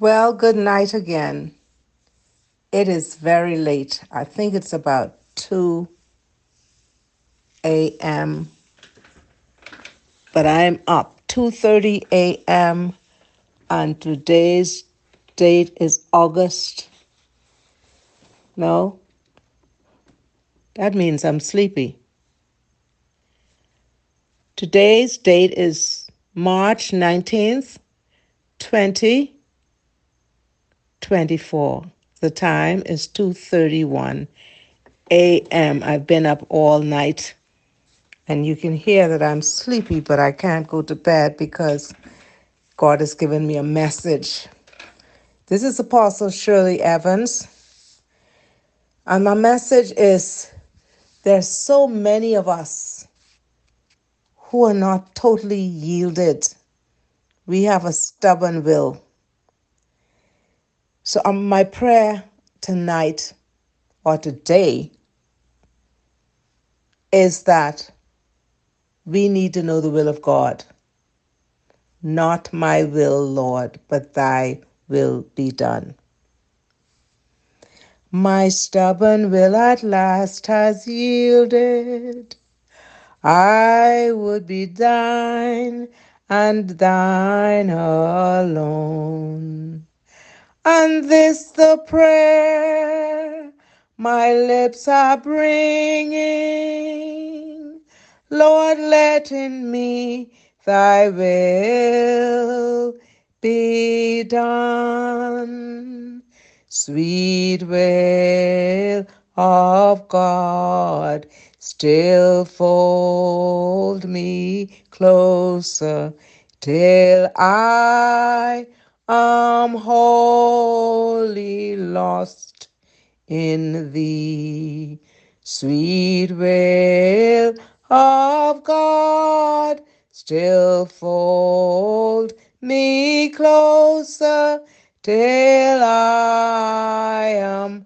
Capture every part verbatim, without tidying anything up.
Well, good night again. It is very late. I think it's about two a m, but I'm up two thirty a m and today's date is August. No, that means I'm sleepy. Today's date is March nineteenth, twenty twenty-four. The time is two thirty-one a m. I've been up all night. And you can hear that I'm sleepy, but I can't go to bed because God has given me a message. This is Apostle Shirley Evans. And my message is there's so many of us who are not totally yielded. We have a stubborn will. So um, my prayer tonight or today is that we need to know the will of God. Not my will, Lord, but thy will be done. My stubborn will at last has yielded. I would be thine and thine alone. And this the prayer my lips are bringing. Lord, let in me thy will be done. Sweet will of God, still fold me closer till I am wholly lost in thee. Sweet will of God, still fold me closer till I am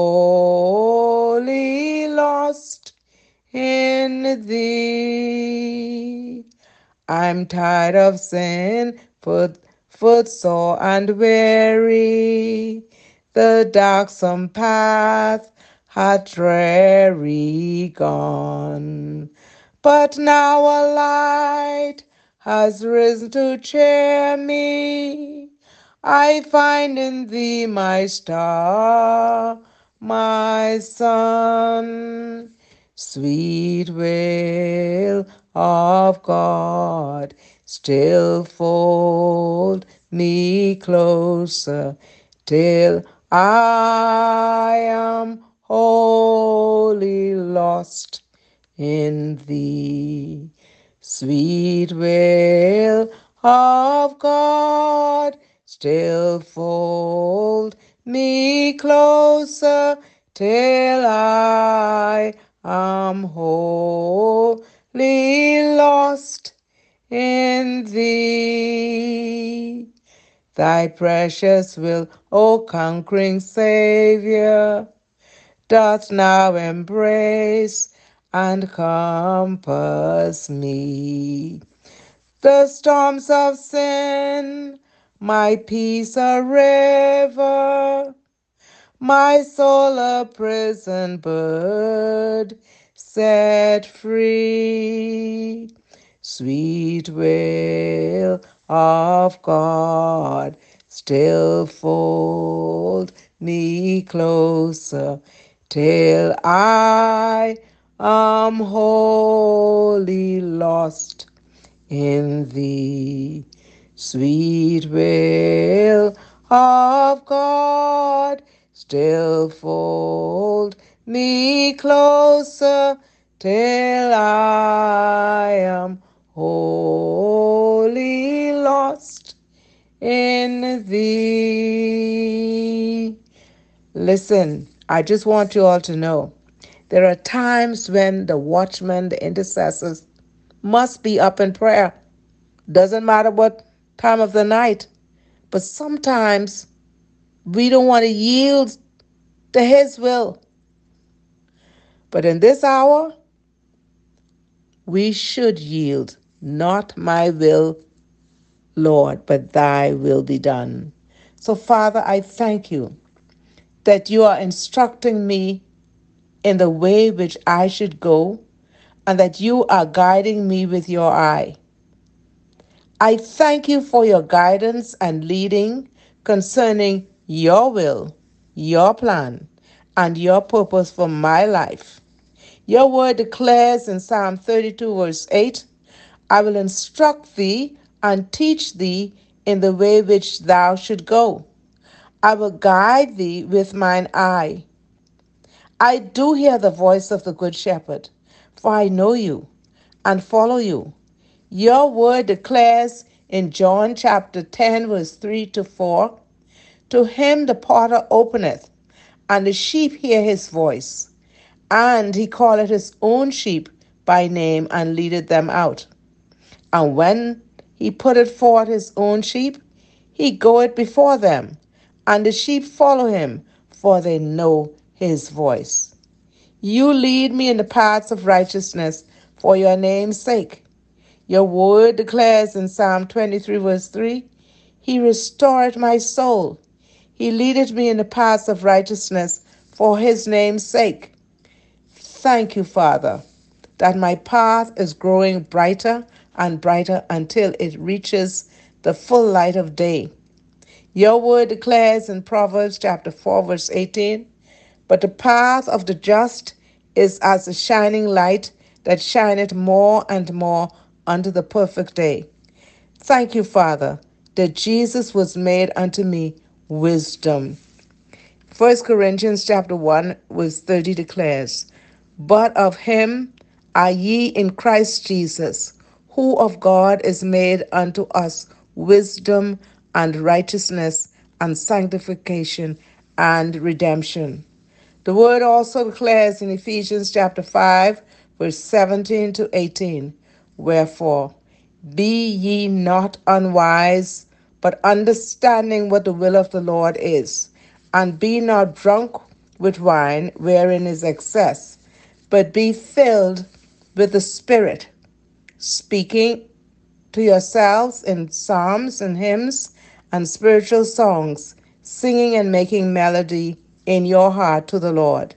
wholly lost in thee. I'm tired of sin, foot, footsore and weary. The darksome path hath dreary gone. But now a light has risen to cheer me. I find in thee my star, my sun. Sweet will of God, still fold me closer till I am wholly lost in thee. Sweet will of God, still fold me closer till I am wholly lost in thee. Thy precious will, O conquering Savior, doth now embrace and compass me. The storms of sin, my peace a river, my soul a prison bird, set free. Sweet will of God, still fold me closer till I am wholly lost in thee. Sweet will of God, still fold me closer till I am wholly lost in thee. Listen, I just want you all to know there are times when the watchmen, the intercessors, must be up in prayer. Doesn't matter what time of the night. But sometimes we don't want to yield to His will. But in this hour, we should yield. Not my will, Lord, but thy will be done. So, Father, I thank you that you are instructing me in the way which I should go, and that you are guiding me with your eye. I thank you for your guidance and leading concerning your will, your plan, and your purpose for my life. Your word declares in Psalm thirty-two, verse eight, I will instruct thee and teach thee in the way which thou should go. I will guide thee with mine eye. I do hear the voice of the Good Shepherd, for I know you and follow you. Your word declares in John chapter ten, verse three to four, to him the potter openeth, and the sheep hear his voice, and he calleth his own sheep by name and leadeth them out. And when he putteth forth his own sheep, he goeth before them, and the sheep follow him, for they know his voice. You lead me in the paths of righteousness for your name's sake. Your word declares in Psalm twenty-three, verse three, He restored my soul. He leadeth me in the paths of righteousness for his name's sake. Thank you, Father, that my path is growing brighter and brighter until it reaches the full light of day. Your word declares in Proverbs chapter four, verse eighteen, but the path of the just is as a shining light that shineth more and more unto the perfect day. Thank you, Father, that Jesus was made unto me wisdom. First Corinthians chapter one, verse thirty declares, But of him are ye in Christ Jesus, who of God is made unto us wisdom and righteousness and sanctification and redemption. The word also declares in Ephesians chapter five, verse seventeen to eighteen, Wherefore, be ye not unwise, but understanding what the will of the Lord is. And be not drunk with wine, wherein is excess, but be filled with the Spirit, speaking to yourselves in psalms and hymns and spiritual songs, singing and making melody in your heart to the Lord.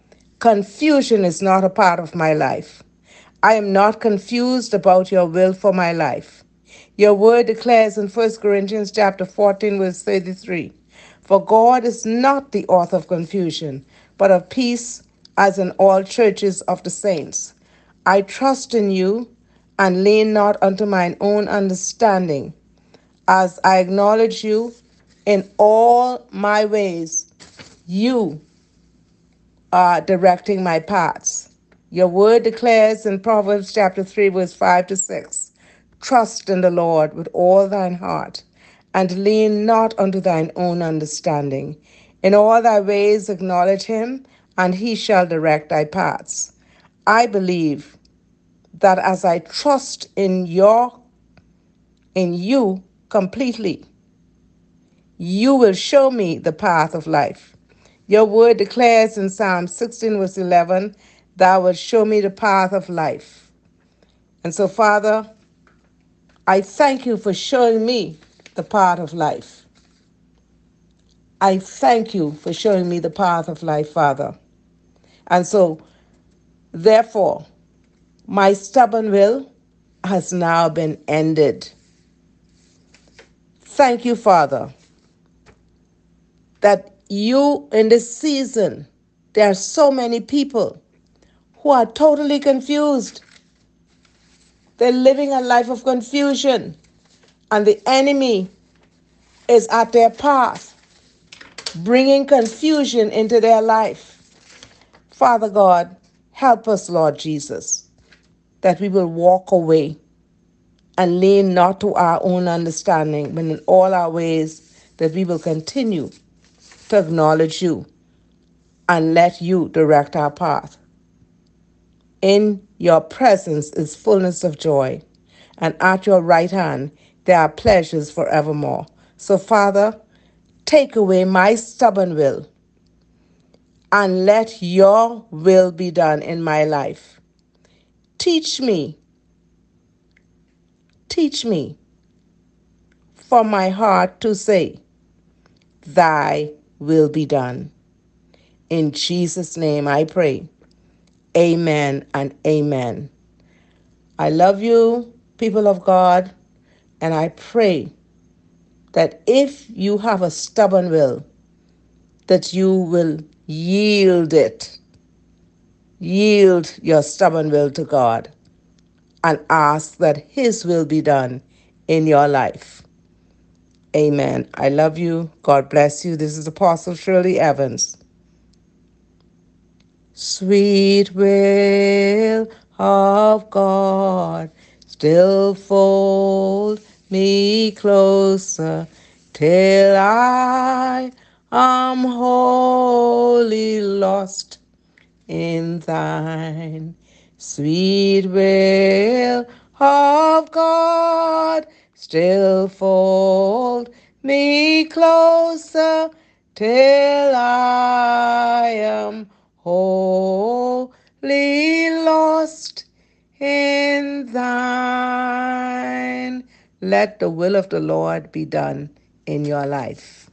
Confusion is not a part of my life. I am not confused about your will for my life. Your word declares in First Corinthians chapter fourteen, verse thirty-three, For God is not the author of confusion, but of peace, as in all churches of the saints. I trust in you and lean not unto mine own understanding. As I acknowledge you in all my ways, you are directing my paths. Your word declares in Proverbs chapter three, verse five to six, Trust in the Lord with all thine heart, and lean not unto thine own understanding. In all thy ways acknowledge him, and he shall direct thy paths. I believe that as I trust in your in you completely, you will show me the path of life. Your word declares in Psalm sixteen, verse eleven, Thou wilt show me the path of life. And so, Father, I thank you for showing me the path of life. I thank you for showing me the path of life, Father. And so, therefore, my stubborn will has now been ended. Thank you, Father, that you in this season, there are so many people who are totally confused. They're living a life of confusion, and the enemy is at their path, bringing confusion into their life. Father God, help us, Lord Jesus, that we will walk away and lean not to our own understanding, but in all our ways that we will continue to acknowledge you and let you direct our path. In your presence is fullness of joy, and at your right hand there are pleasures forevermore. So, Father, take away my stubborn will and let your will be done in my life. Teach me, teach me from my heart to say, thy will be done. In Jesus' name I pray. Amen and amen. I love you, people of God, and I pray that if you have a stubborn will, that you will yield it. Yield your stubborn will to God and ask that His will be done in your life. Amen. I love you. God bless you. This is Apostle Shirley Evans. Sweet will of God, still fold me closer till I am wholly lost in thine. Sweet will of God, still fold me closer till I am wholly lost in thine. Let the will of the Lord be done in your life.